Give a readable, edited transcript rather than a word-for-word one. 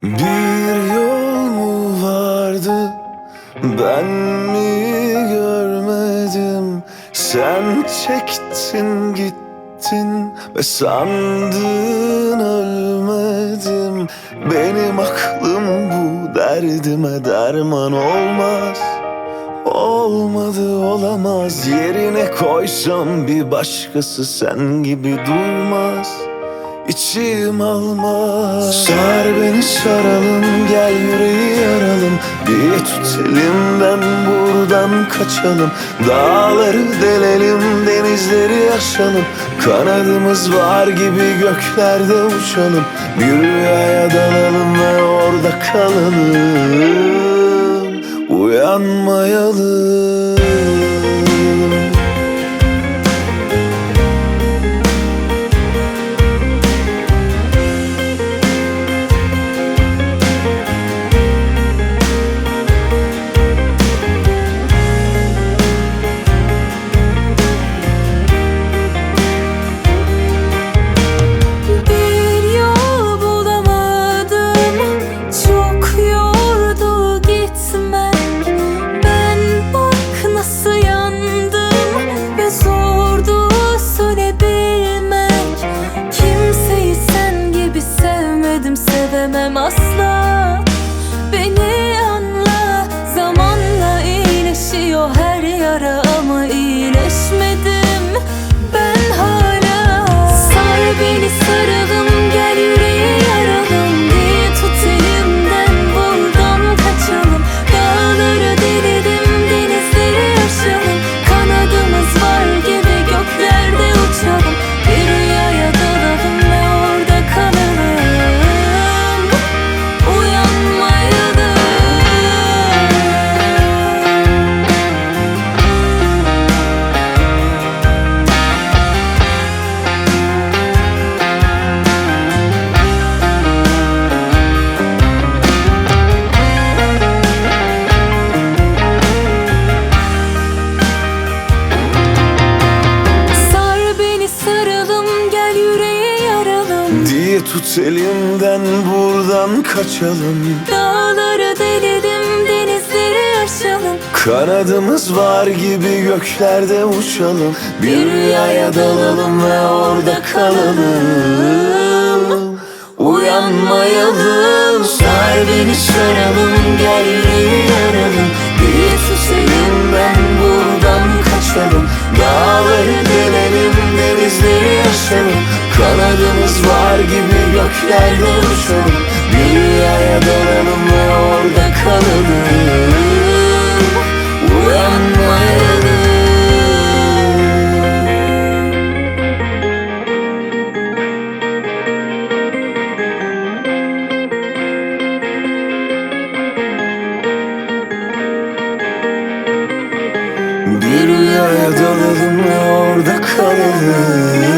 Bir yol mu vardı, ben mi görmedim? Sen çektin gittin ve sandın ölmedim. Benim aklım bu derdime derman olmaz. Olmadı, olamaz. Yerine koysam bir başkası sen gibi durmaz. İçim almaz. Sar beni saralım, gel yüreği yaralım. Bir tut elimden, buradan kaçalım. Dağları delelim, denizleri aşalım. Kanadımız var gibi göklerde uçalım. Bir rüyaya dalalım ve orada kalalım. Uyanmayalım. Sevemem asla, beni anla. Zamanla iyileşiyor her yara ama iyileşmedim ben hala. Sar beni saralım, gel yüreği yaralım. Bir tut elimden, buradan kaçalım. Dağları delelim, denizleri aşalım. Kanadımız var gibi göklerde uçalım. Bir rüyaya dalalım ve orada kalalım. Tut elimden, buradan kaçalım. Dağları delelim, denizleri aşalım. Kanadımız var gibi göklerde uçalım. Bir rüyaya dalalım ve orada kalalım. Uyanmayalım. Sar beni saralım, gel yüreği yaralım. Bir tut elimden, buradan kaçalım. Dağları delelim, denizleri aşalım. Kanadımız var gibi göklerde uçalım. Bir rüyaya dalalım ve orada kalalım. Uyanmayalım. Bir rüyaya dalalım ve orada kalalım.